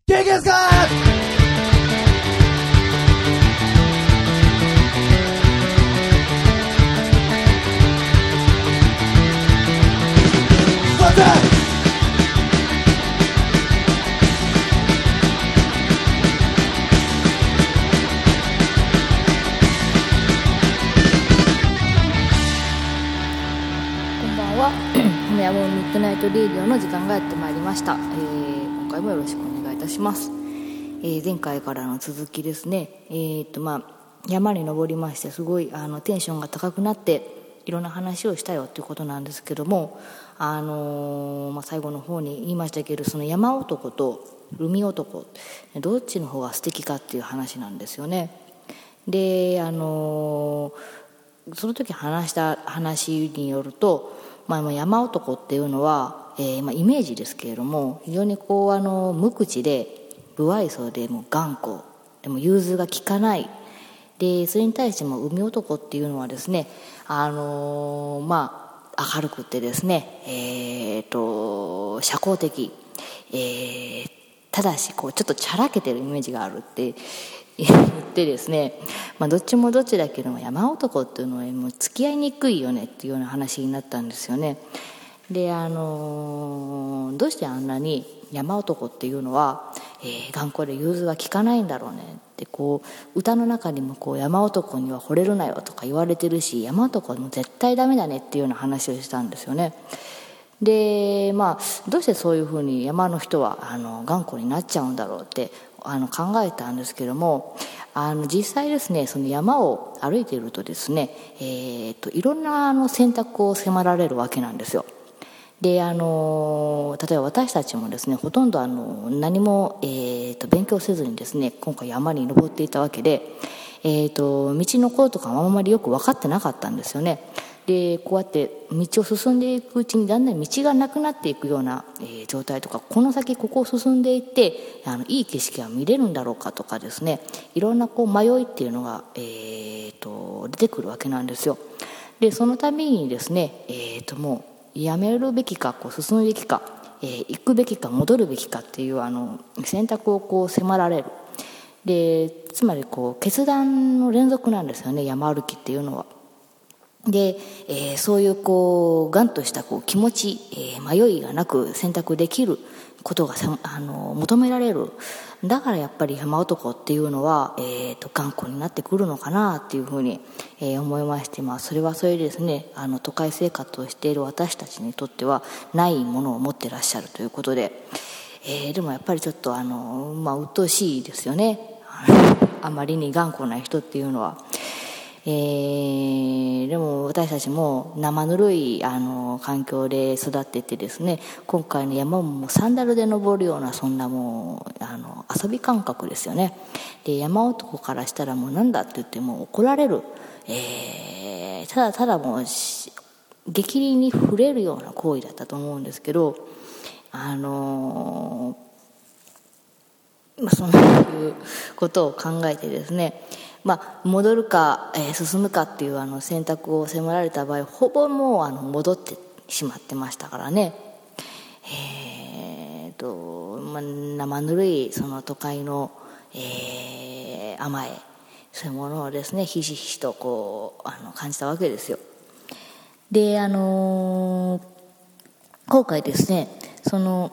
元気ですか？ ホメアモンミッドナイトレディオの時間がやってまいりました。今回もよろしくお願いいたします。前回からの続きですね。山に登りましてすごいテンションが高くなっていろんな話をしたよということなんですけども、最後の方に言いましたけど、その山男と海男どっちの方が素敵かっていう話なんですよね。でその時話した話によると、山男っていうのは、イメージですけれども、非常に無口で不愛想でもう頑固でも融通が利かないで、それに対しても海男っていうのはですね、明るくてですね、社交的、ただしちょっとチャラけてるイメージがあるって言ってですね、どっちもどっちだけども山男っていうのはもう付き合いにくいよねっていうような話になったんですよね。でどうしてあんなに山男っていうのは、頑固で融通が利かないんだろうねって歌の中にも山男には惚れるなよとか言われてるし、山男はもう絶対ダメだねっていうような話をしたんですよね。でどうしてそういうふうに山の人は頑固になっちゃうんだろうって考えたんですけども、実際ですね、その山を歩いているとですね、いろんな選択を迫られるわけなんですよ。で例えば私たちもですね、ほとんど何も、勉強せずにですね、今回山に登っていたわけで、道のこととかもあんまりよく分かってなかったんですよね。でこうやって道を進んでいくうちにだんだん道がなくなっていくような、状態とか、この先ここを進んでいっていい景色が見れるんだろうかとかですね、いろんな迷いっていうのが、出てくるわけなんですよ。でそのためにですね、もうやめるべきか進むべきか、行くべきか戻るべきかっていう選択を迫られる。でつまり決断の連続なんですよね、山歩きっていうのは。で、そういうガンとした気持ち、迷いがなく選択できることが求められる。だからやっぱり山男っていうのは、頑固になってくるのかなっていうふうに、思いまして、それはそれでですね、都会生活をしている私たちにとってはないものを持ってらっしゃるということで、でもやっぱりちょっと鬱陶しいですよね。あまりに頑固な人っていうのは。でも私たちも生ぬるい環境で育っててですね、今回の山もサンダルで登るような、そんなもう遊び感覚ですよね。で山男からしたらもうなんだって言っても怒られる、ただただもう激励に触れるような行為だったと思うんですけど、そういうことを考えてですね、戻るか、進むかっていう選択を迫られた場合、ほぼもう戻ってしまってましたからね。生ぬるいその都会の、甘え、そういうものをですね、ひしひしと感じたわけですよ。で今回ですね、その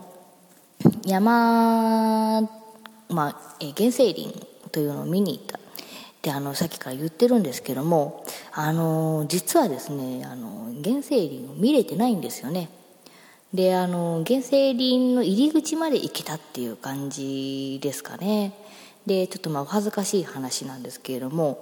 山原生林というのを見に行ったでさっきから言ってるんですけども、実はですね原生林を見れてないんですよね。で原生林の入り口まで行けたっていう感じですかね。でちょっとお恥ずかしい話なんですけれども、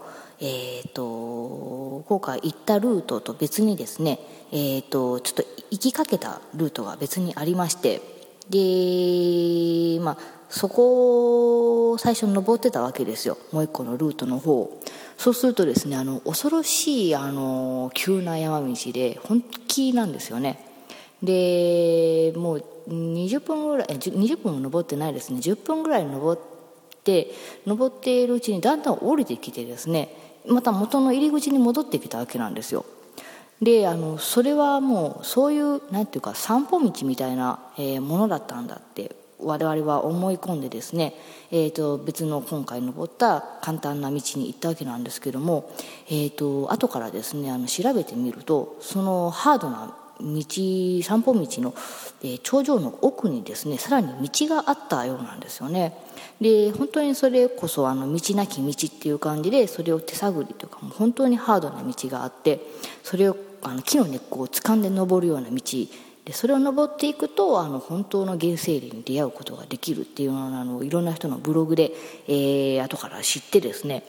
今回行ったルートと別にですね、ちょっと行きかけたルートが別にありまして、でそこを最初に登ってたわけですよ、もう一個のルートの方。そうするとですね恐ろしい急な山道で本気なんですよね。でもう20分ぐらい20分も登ってないですね、10分ぐらい登っているうちにだんだん降りてきてですね、また元の入り口に戻ってきたわけなんですよ。でそれはもうそういうなんていうか散歩道みたいな、ものだったんだって我々は思い込んでですね、別の今回登った簡単な道に行ったわけなんですけども、後からですね調べてみると、そのハードな散歩道の、頂上の奥にですねさらに道があったようなんですよね。で本当にそれこそ道なき道っていう感じで、それを手探りというかもう本当にハードな道があって、それを木の根っこを掴んで登るような道で、それを登っていくと本当の原生林に出会うことができるっていうのをいろんな人のブログで、後から知ってですね、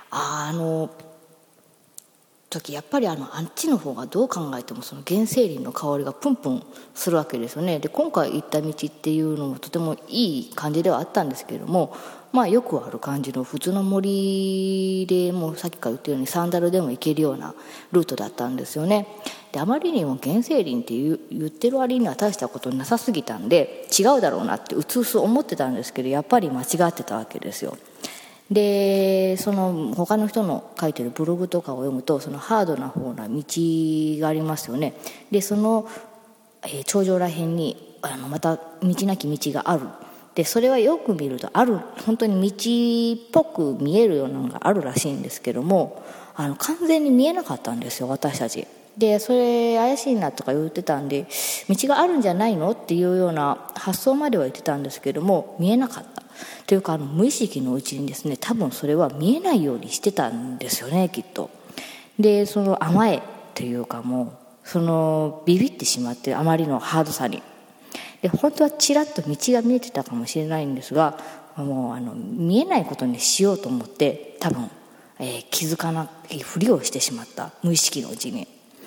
時やっぱりあっちの方がどう考えてもその原生林の香りがプンプンするわけですよね。で今回行った道っていうのもとてもいい感じではあったんですけれども、よくある感じの普通の森で、もうさっきから言ったようにサンダルでも行けるようなルートだったんですよね。であまりにも原生林って言ってる割には大したことなさすぎたんで、違うだろうなってうつうつ思ってたんですけど、やっぱり間違ってたわけですよ。でその他の人の書いてるブログとかを読むと、そのハードな方な道がありますよね。でその、頂上らへんにまた道なき道がある。でそれはよく見ると本当に道っぽく見えるようなのがあるらしいんですけども、完全に見えなかったんですよ、私たち。でそれ怪しいなとか言ってたんで、道があるんじゃないのっていうような発想までは言ってたんですけども、見えなかったというか、無意識のうちにですね、多分それは見えないようにしてたんですよね、きっと。でその甘えというか、もうビビってしまって、あまりのハードさに。で本当はちらっと道が見えてたかもしれないんですが、もう見えないことにしようと思って多分、気づかないふりをしてしまった、無意識のうちに。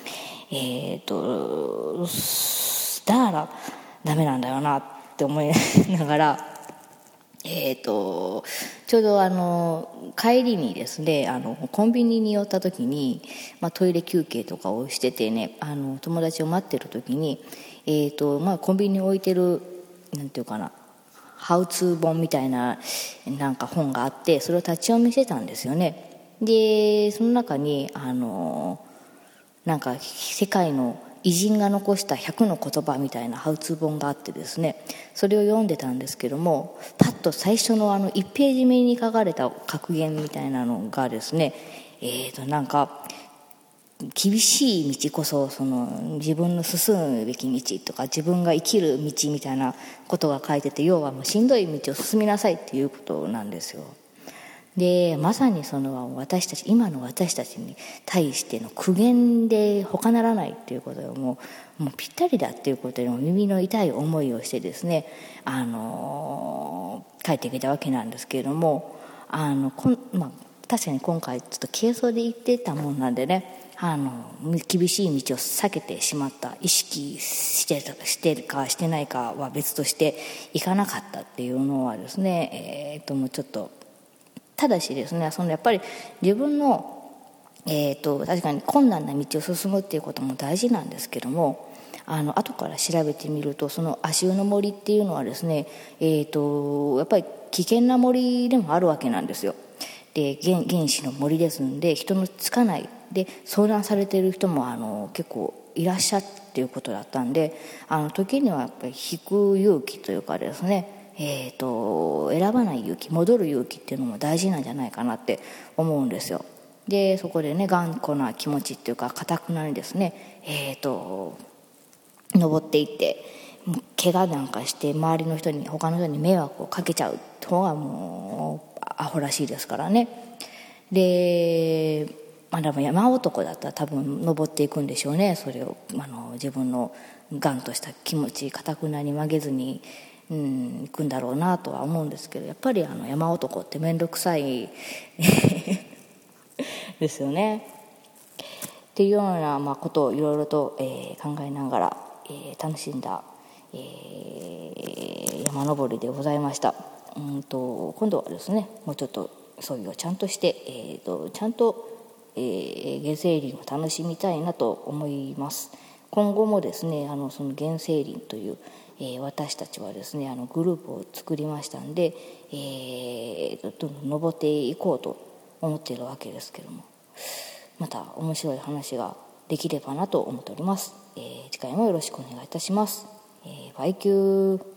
だからダメなんだよなって思いながら、ちょうど帰りにですねコンビニに寄った時に、トイレ休憩とかをしててね、友達を待ってる時に、コンビニに置いてるなんていうかな、ハウツー本みたいななんか本があって、それを立ち読みしてたんですよね。でその中になんか世界の偉人が残した100の言葉みたいなハウツー本があってですね、それを読んでたんですけども、パッと最初の1ページ目に書かれた格言みたいなのがですね、なんか厳しい道こそ自分の進むべき道とか、自分が生きる道みたいなことが書いてて、要はもうしんどい道を進みなさいっていうことなんですよ。でまさにその今の私たちに対しての苦言で他ならないっていうことをもうぴったりだっていうことで耳の痛い思いをしてですね、帰ってきたわけなんですけれども、確かに今回ちょっと軽装で行ってたもんなんでね、厳しい道を避けてしまった、意識してるかしてないかは別として行かなかったっていうのはですね、もうちょっとただしですね、やっぱり自分の、確かに困難な道を進むっていうことも大事なんですけども、後から調べてみると、その足湯の森っていうのはですね、やっぱり危険な森でもあるわけなんですよ。で原始の森ですので、人のつかないで相談されている人も結構いらっしゃっていうことだったんで、時にはやっぱり引く勇気というかですね、選ばない勇気、戻る勇気っていうのも大事なんじゃないかなって思うんですよ。でそこでね、頑固な気持ちっていうか堅くなにですね、登っていって怪我なんかして周りの人に他の人に迷惑をかけちゃう方がもうアホらしいですからね。ででも山男だったら多分登っていくんでしょうね。それを自分の頑とした気持ち堅くなに曲げずに行くんだろうなとは思うんですけど、やっぱり山男って面倒くさいですよね。っていうような、ことをいろいろと、考えながら、楽しんだ、山登りでございました。今度はですね、もうちょっと装備をちゃんとして、ちゃんと、原生林を楽しみたいなと思います。今後もですねその原生林という、私たちはですねグループを作りましたんで、どんどん登っていこうと思っているわけですけども、また面白い話ができればなと思っております。次回もよろしくお願いいたします。バイキュー。